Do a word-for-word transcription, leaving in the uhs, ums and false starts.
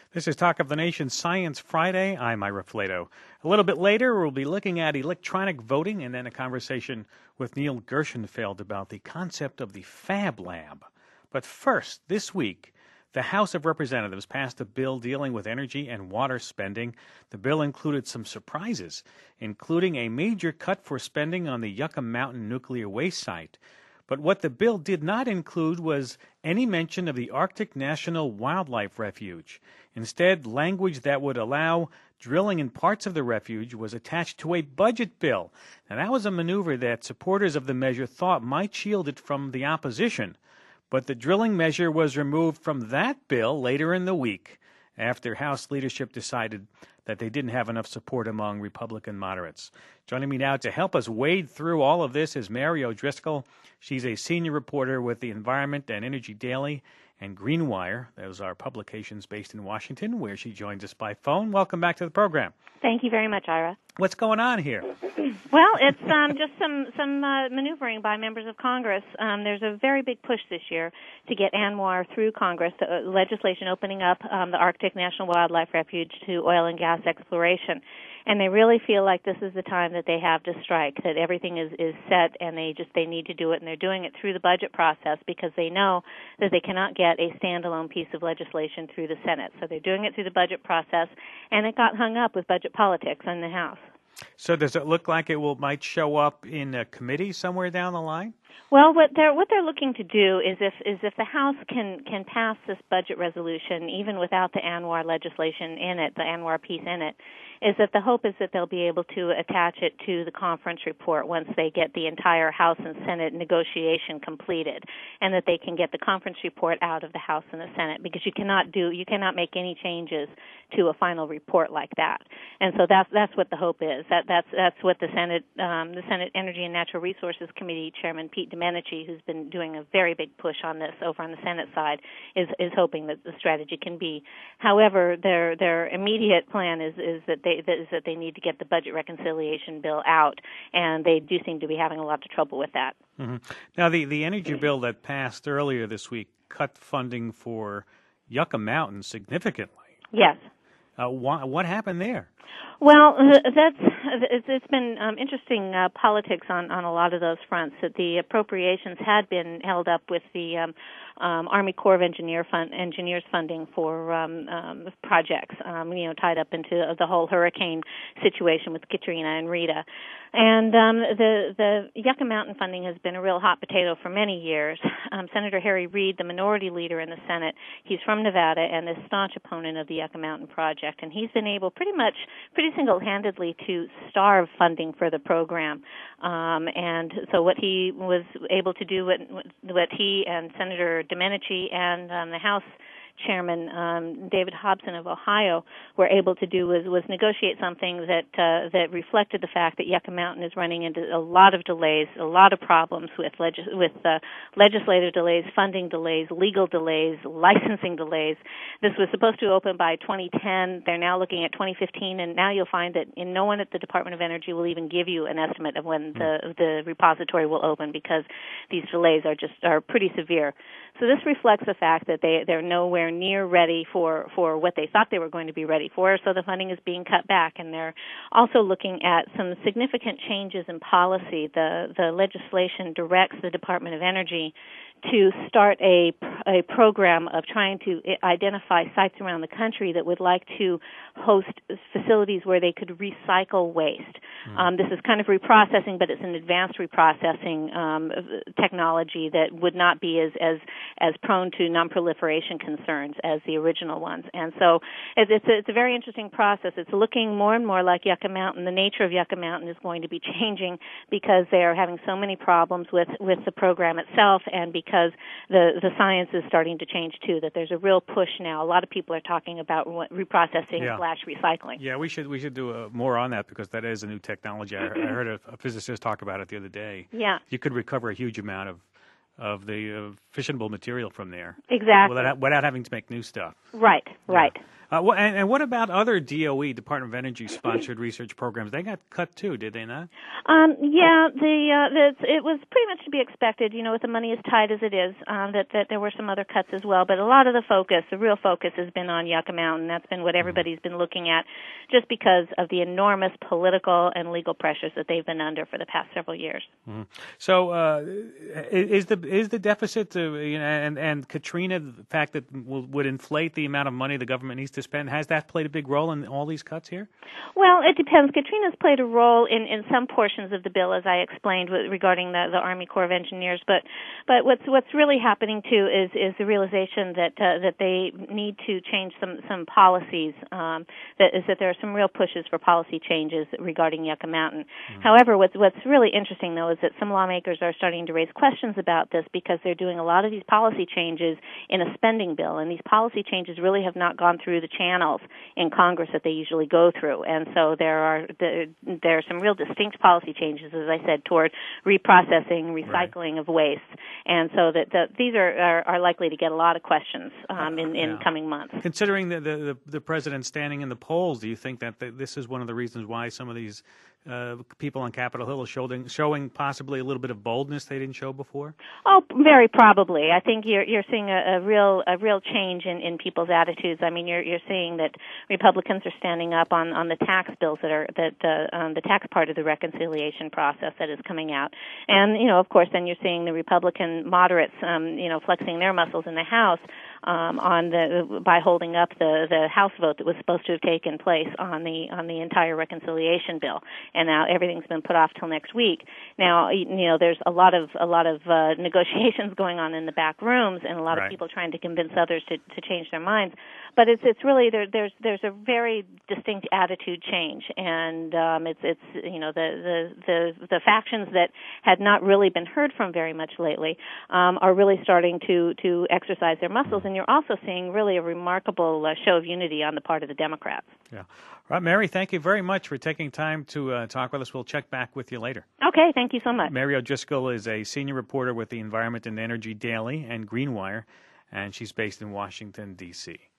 This is Talk of the Nation Science Friday. I'm Ira Flato. A little bit later, we'll be looking at electronic voting and then a conversation with Neil Gershenfeld about the concept of the Fab Lab. But first, this week, the House of Representatives passed a bill dealing with energy and water spending. The bill included some surprises, including a major cut for spending on the Yucca Mountain nuclear waste site. But what the bill did not include was any mention of the Arctic National Wildlife Refuge. Instead, language that would allow drilling in parts of the refuge was attached to a budget bill. Now, that was a maneuver that supporters of the measure thought might shield it from the opposition. But the drilling measure was removed from that bill later in the week after House leadership decided that they didn't have enough support among Republican moderates. Joining me now to help us wade through all of this is Mary O'Driscoll. She's a senior reporter with the Environment and Energy Daily and Greenwire. Those are publications based in Washington, where she joins us by phone. Welcome back to the program. Thank you very much, Ira. What's going on here? Well, it's um, just some some uh, maneuvering by members of Congress. Um, there's a very big push this year to get ANWR through Congress, uh, legislation opening up um, the Arctic National Wildlife Refuge to oil and gas exploration. And they really feel like this is the time that they have to strike, that everything is, is set and they just they need to do it, and they're doing it through the budget process because they know that they cannot get a standalone piece of legislation through the Senate. So they're doing it through the budget process, and it got hung up with budget politics in the House. So does it look like it will might show up in a committee somewhere down the line? Well, what they're what they're looking to do is if is if the House can can pass this budget resolution even without the ANWR legislation in it, the ANWR piece in it, is that the hope is that they'll be able to attach it to the conference report once they get the entire House and Senate negotiation completed, and that they can get the conference report out of the House and the Senate, because you cannot do you cannot make any changes to a final report like that. And so that's that's what the hope is. That that's that's what the Senate um, the Senate Energy and Natural Resources Committee Chairman Pete Domenici, who's been doing a very big push on this over on the Senate side, is is hoping that the strategy can be. However, their their immediate plan is is that they that is that they need to get the budget reconciliation bill out, and they do seem to be having a lot of trouble with that. Mm-hmm. Now, the the energy bill that passed earlier this week cut funding for Yucca Mountain significantly. Yes. Uh, wh- what happened there? Well, that's it's, it's been um, interesting uh, politics on, on a lot of those fronts. That the appropriations had been held up with the um, um, Army Corps of Engineer fund, Engineers funding for um, um, projects, um, you know, tied up into the whole hurricane situation with Katrina and Rita. And um, the the Yucca Mountain funding has been a real hot potato for many years. Um, Senator Harry Reid, the minority leader in the Senate, he's from Nevada and a staunch opponent of the Yucca Mountain project, and he's been able pretty much, pretty single-handedly to starve funding for the program. Um, and so what he was able to do, what, what he and Senator Domenici and um, the House Chairman um, David Hobson of Ohio were able to do was, was negotiate something that uh, that reflected the fact that Yucca Mountain is running into a lot of delays, a lot of problems with legis- with uh, legislative delays, funding delays, legal delays, licensing delays. This was supposed to open by twenty ten. They're now looking at twenty fifteen, and now you'll find that in no one at the Department of Energy will even give you an estimate of when the the repository will open, because these delays are just are pretty severe. So this reflects the fact that they, they're nowhere near ready for, for what they thought they were going to be ready for, so the funding is being cut back. And they're also looking at some significant changes in policy. The, the legislation directs the Department of Energy to start a, a program of trying to identify sites around the country that would like to host facilities where they could recycle waste. Mm-hmm. Um, this is kind of reprocessing, but it's an advanced reprocessing um, technology that would not be as, as as prone to non-proliferation concerns as the original ones. And so it's, it's, a, it's a very interesting process. It's looking more and more like Yucca Mountain. The nature of Yucca Mountain is going to be changing because they are having so many problems with, with the program itself, and because because the, the science is starting to change, too, that there's a real push now. A lot of people are talking about reprocessing yeah. slash recycling. Yeah, we should we should do uh, more on that, because that is a new technology. I, I heard a, a physicist talk about it the other day. Yeah. You could recover a huge amount of of the uh, fissionable material from there. Exactly. Without, without having to make new stuff. Right, right. Yeah. Uh, wh- and, and what about other D O E, Department of Energy sponsored research programs? They got cut too, did they not? Um, yeah, the, uh, the it was pretty much to be expected. You know, with the money as tight as it is, um, that that there were some other cuts as well. But a lot of the focus, the real focus, has been on Yucca Mountain. That's been what everybody's been looking at, just because of the enormous political and legal pressures that they've been under for the past several years. Mm-hmm. So, uh, is the is the deficit, to, you know, and and Katrina, the fact that will, would inflate the amount of money the government needs to spend, has that played a big role in all these cuts here? Well, it depends. Katrina's played a role in, in some portions of the bill, as I explained, with, regarding the, the Army Corps of Engineers. But but what's what's really happening too is is the realization that uh, that they need to change some some policies. Um, that is that there are some real pushes for policy changes regarding Yucca Mountain. Mm. However, what's what's really interesting though is that some lawmakers are starting to raise questions about this because they're doing a lot of these policy changes in a spending bill, and these policy changes really have not gone through the channels in Congress that they usually go through. And so there are there, there are some real distinct policy changes, as I said, toward reprocessing, recycling right. of waste, and so that the, these are, are are likely to get a lot of questions um, in in yeah. coming months. Considering the, the the president standing in the polls, do you think that the, this is one of the reasons why some of these uh, people on Capitol Hill are showing showing possibly a little bit of boldness they didn't show before? Oh, very probably. I think you're you're seeing a, a real a real change in, in people's attitudes. I mean, you're you're seeing that Republicans are standing up on, on the tax bills that are that uh, um, the tax part of the reconciliation process that is coming out, and you know, of course, then you're seeing the Republican moderates, um, you know, flexing their muscles in the House um, on the by holding up the, the House vote that was supposed to have taken place on the on the entire reconciliation bill, and now everything's been put off till next week. Now, you know, there's a lot of a lot of uh, negotiations going on in the back rooms, and a lot right. of people trying to convince others to, to change their minds. But it's it's really there, there's there's a very distinct attitude change, and um, it's it's you know the, the the the factions that had not really been heard from very much lately um, are really starting to to exercise their muscles, and you're also seeing really a remarkable uh, show of unity on the part of the Democrats. Yeah, all right, Mary. Thank you very much for taking time to uh, talk with us. We'll check back with you later. Okay, thank you so much. Mary O'Driscoll is a senior reporter with the Environment and Energy Daily and Greenwire, and she's based in Washington, D C